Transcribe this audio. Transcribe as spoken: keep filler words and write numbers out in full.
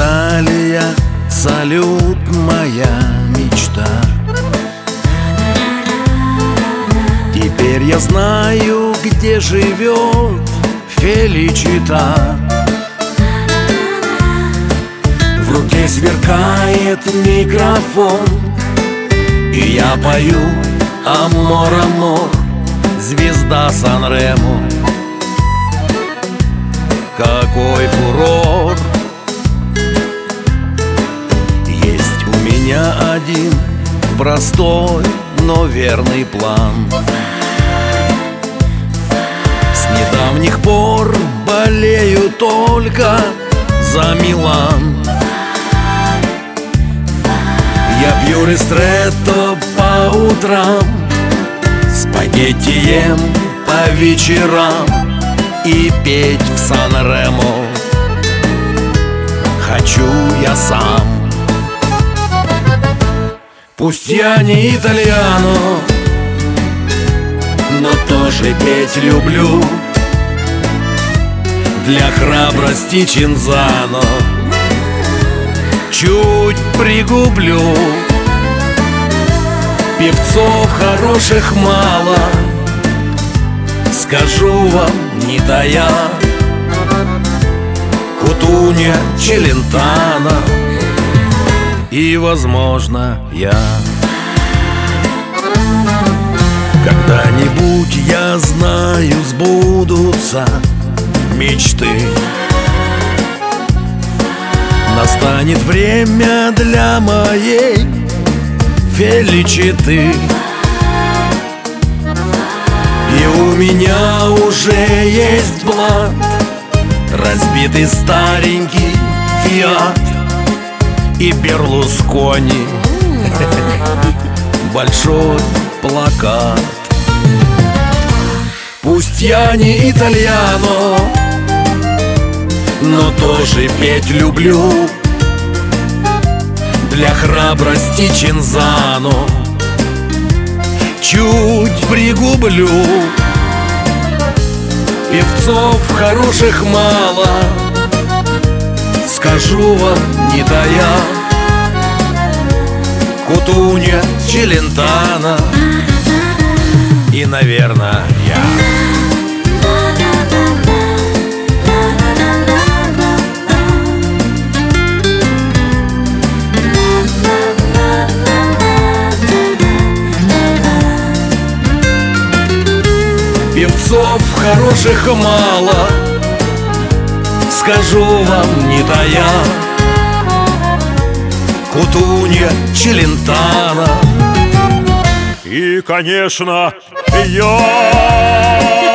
Италия, салют, моя мечта. Теперь я знаю, где живет Феличита. В руке сверкает микрофон, и я пою «Амор, амор», звезда Сан-Ремо. Какой фурор! Есть у меня один простой, но верный план. С недавних пор болею только за Милан. Я пью ристретто по утрам, спагетти ем по вечерам и петь в Сан-Ремо хочу я сам. Пусть я не итальяно, но тоже петь люблю. Для храбрости Чинзано чуть пригублю. Певцов хороших мало, скажу вам, не тая. Кутунья, Челентано и, возможно, я. Когда-нибудь, я знаю, сбудутся мечты. Настанет время для моей Феличиты. И у меня уже есть бланк, разбитый старенький Фиат и Берлускони, большой плакат. Пусть я не итальяно, но тоже петь люблю. Для храбрости Чинзано чуть пригублю. Певцов хороших мало, скажу вам, не тая. Кутунья, Челентано и, наверное, я. Певцов хороших мало, скажу вам, не тая. Кутунья, Челентано и, конечно, я.